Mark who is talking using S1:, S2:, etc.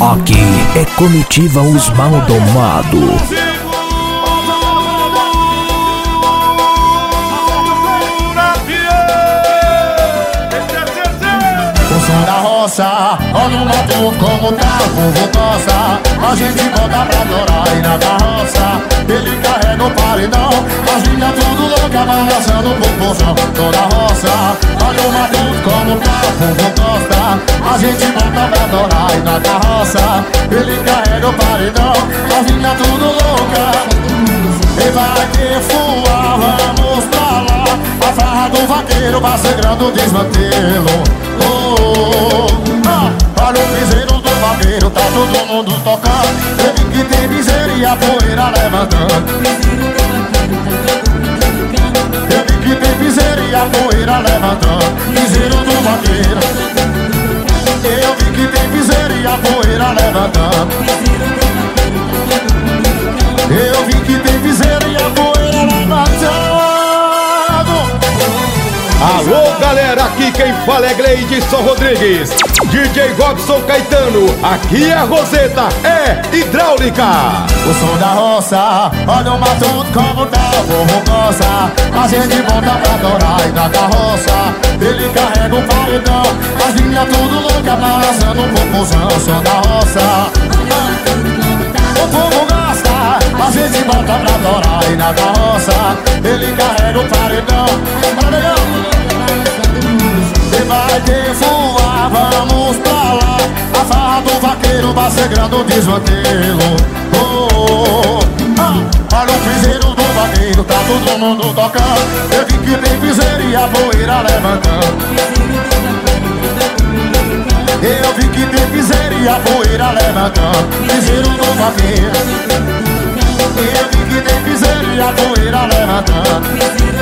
S1: Aqui é Comitiva Os Maldomados.
S2: Da roça, olha o mato como tá, o povo gosta. A gente bota pra adorar e na carroça ele carrega o paredão. As linhas tudo louca, balançando o popozão. Toda roça, olha o mato como tá, o povo gosta. A gente bota pra adorar e na carroça ele carrega o paredão. As linhas tudo louca. E vai que voar, vamos pra lá. A farra do vaqueiro vai sangrando o desmantelo. Olha o piseiro do vaqueiro, tá todo mundo tocando. Ele que tem miséria e a poeira levantando. Ele que tem miséria e a poeira levantando. Piseiro do vaqueiro. Eu vi que tem miséria e a poeira levantando. Eu vi que tem miséria e a poeira levantando.
S3: Alô galera, aqui quem fala é Gleidson Rodrigues, DJ Robson Caetano, aqui é a Roseta, é hidráulica.
S2: O som da roça, olha o mato como tá, o povo gosta. A gente volta pra adorar e na carroça ele carrega o paredão. As linhas tudo louca, balançando o popozão. O som da roça, o povo gosta. A gente volta pra adorar e na carroça ele carrega o paredão. E vai que voar, vamos pra lá. A farra do vaqueiro vai sangrando o desmantelo. Olha o piseiro do vaqueiro, tá todo mundo tocando. Eu vi que tem piseiro e a poeira levantando. Eu vi que tem piseiro e a poeira levantando. Piseiro do vaqueiro. Eu vi que tem piseiro e a poeira levantando.